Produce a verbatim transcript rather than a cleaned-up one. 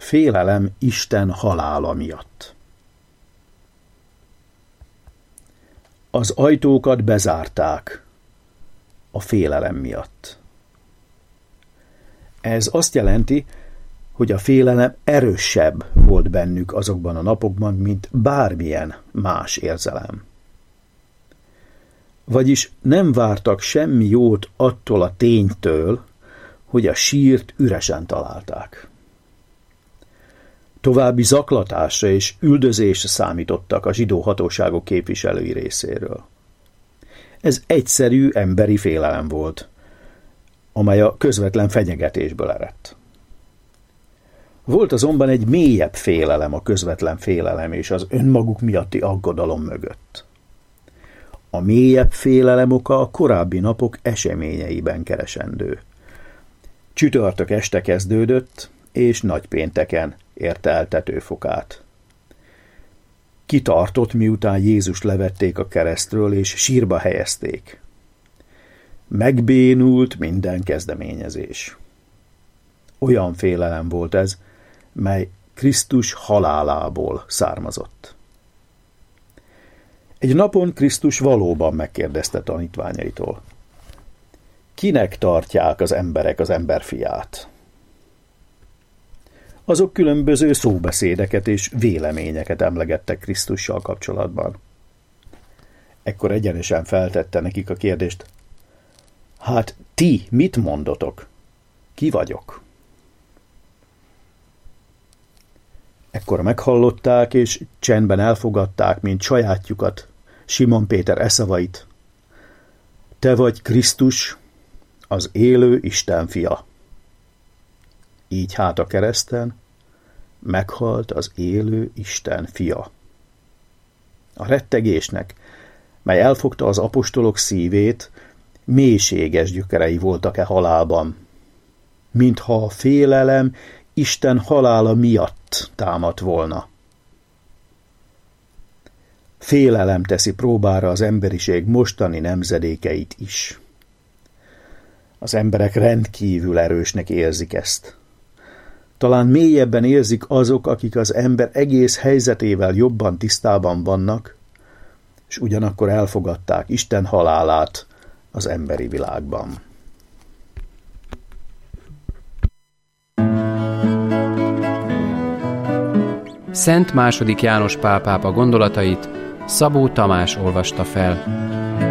Félelem Isten halála miatt. Az ajtókat bezárták a félelem miatt. Ez azt jelenti, hogy a félelem erősebb volt bennük azokban a napokban, mint bármilyen más érzelem. Vagyis nem vártak semmi jót attól a ténytől, hogy a sírt üresen találták. További zaklatásra és üldözésre számítottak a zsidó hatóságok képviselői részéről. Ez egyszerű emberi félelem volt, amely a közvetlen fenyegetésből eredt. Volt azonban egy mélyebb félelem a közvetlen félelem és az önmaguk miatti aggodalom mögött. A mélyebb félelem oka a korábbi napok eseményeiben keresendő. Csütörtök este kezdődött, és nagypénteken érte el tetőfokát. Kitartott, miután Jézust levették a keresztről, és sírba helyezték. Megbénult minden kezdeményezés. Olyan félelem volt ez, mely Krisztus halálából származott. Egy napon Krisztus valóban megkérdezte tanítványaitól: kinek tartják az emberek az emberfiát? Azok különböző szóbeszédeket és véleményeket emlegettek Krisztussal kapcsolatban. Ekkor egyenesen feltette nekik a kérdést: hát ti mit mondotok? Ki vagyok? Ekkor meghallották, és csendben elfogadták, mint sajátjukat, Simon Péter e szavait: te vagy Krisztus, az élő Isten fia. Így hát a kereszten meghalt az élő Isten fia. A rettegésnek, mely elfogta az apostolok szívét, mélységes gyökerei voltak e halálban, mintha a félelem Isten halála miatt támadt volna. Félelem teszi próbára az emberiség mostani nemzedékeit is. Az emberek rendkívül erősnek érzik ezt. Talán mélyebben érzik azok, akik az ember egész helyzetével jobban tisztában vannak, és ugyanakkor elfogadták Isten halálát az emberi világban. Szent második János Pál pápa gondolatait Szabó Tamás olvasta fel.